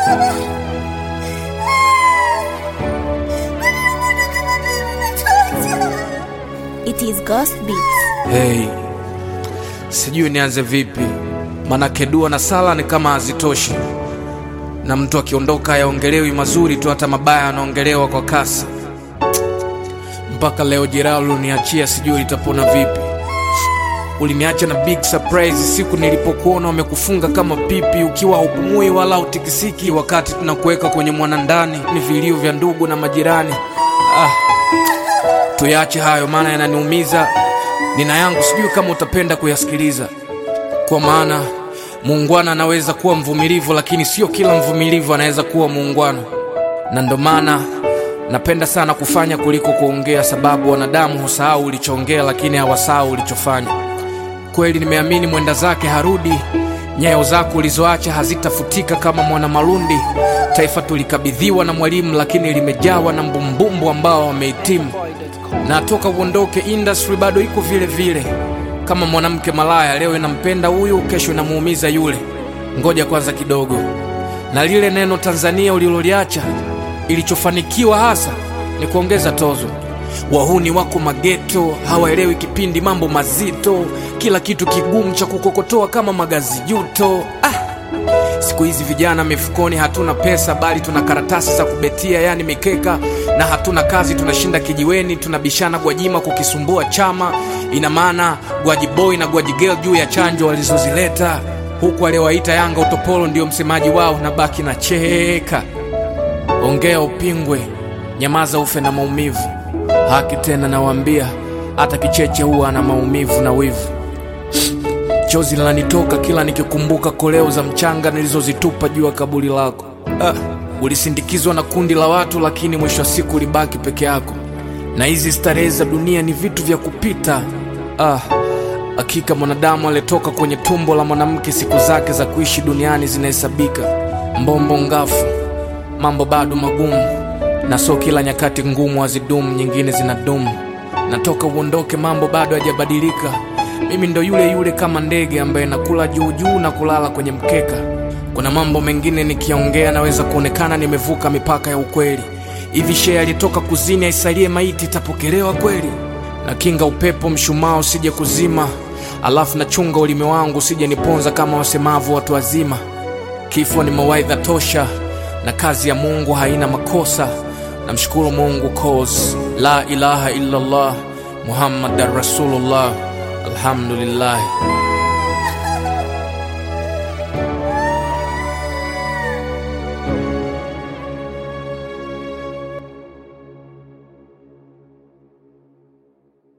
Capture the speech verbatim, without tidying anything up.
It is Ghost Beats. Hey, sijui nianze vipi, manake dua na sala ni kama hazitoshi, na mtu akiondoka hayaongelewi mazuri tu, hata mabaya anaongelewa kwa kasi. Mpaka leo jeraha uliniachia sijui litapona vipi. Uliniacha na big surprise siku nilipokuona umekufunga kama pipi, ukiwa haupumui wala utikisiki, wakati tunakuweka kwenye mwanandani ni vilio vya ndugu na majirani. Ah, tuyache hayo maana yananiumiza. Nina yangu sijui kama utapenda kuyasikiliza, kwa maana muungwana anaweza kuwa mvumilivu, lakini sio kila mvumilivu anaweza kuwa muungwana. Na ndo maana napenda sana kufanya kuliko kuongea, sababu wanadamu husahau ulichoongea lakini hawasahau ulichofanya. Kweli nimeamini mwenda zake harudi, nyayo zako ulizoacha hazitafutika kama mwana marundi. Taifa tulikabidhiwa na mwalimu lakini limejawa na mbumbumbu ambao wamehitimu. Na toka uondoke industry bado iko vile vile, kama mwanamke malaya, leo inampenda huyu kesho inamuumiza yule. Ngoja kwanza kidogo, na lile neno Tanzania uliloliacha, ilichofanikiwa hasa ni kuongeza tozo. Wahuni wako mageto, hawaelewi kipindi mambo mazito, kila kitu kigumu cha kukokotoa kama magazi juto. Ah, siku hizi vijana mifukoni hatuna pesa bali tuna karatasi za kubetia, yani mikeka, na hatuna kazi tunashinda kijiweni, tunabishana Gwajima kukisumbua chama. Ina maana Gwaji boy na Gwaji girl juu ya chanjo walizozileta, huku aliwaita Yanga utopolo ndio msemaji wao, na baki na cheka. Ongea upingwe, nyamaza ufe na maumivu. Haki tena nawaambia, hata kicheche huwa na maumivu na wivu. Chozi linanitoka kila nikikumbuka koleo za mchanga nilizozitupa juu ya kaburi lako. Ah, ulisindikizwa na kundi la watu lakini mwisho wa siku ulibaki peke yako. Na hizi starehe za dunia ni vitu vya kupita. Ah, hakika mwanadamu alitoka kwenye tumbo la mwanamke, siku zake za kuishi duniani zinahesabika. Mbombo ngafu, mambo bado magumu, na so kila nyakati ngumu hazidumu, nyingine zinadumu. Natoka uondoke mambo bado hajabadilika, mimi ndo yule yule kama ndege ambaye nakula juu juu na kulala kwenye mkeka. Kuna mambo mengine nikiongea naweza kuonekana nimevuka mipaka ya ukweli. Hivi shea alitoka kuzini aisalie maiti itapokelewa kweli? Na kinga upepo mshumaa usije kuzima, alafu na chunga ulimi wangu usije niponza kama wasemavu watu wazima. Kifo ni mawaidha tosha, na kazi ya Mungu haina makosa. Namshukuru Mungu cause la ilaha illa Allah Muhammadar Rasulullah. Alhamdulillah.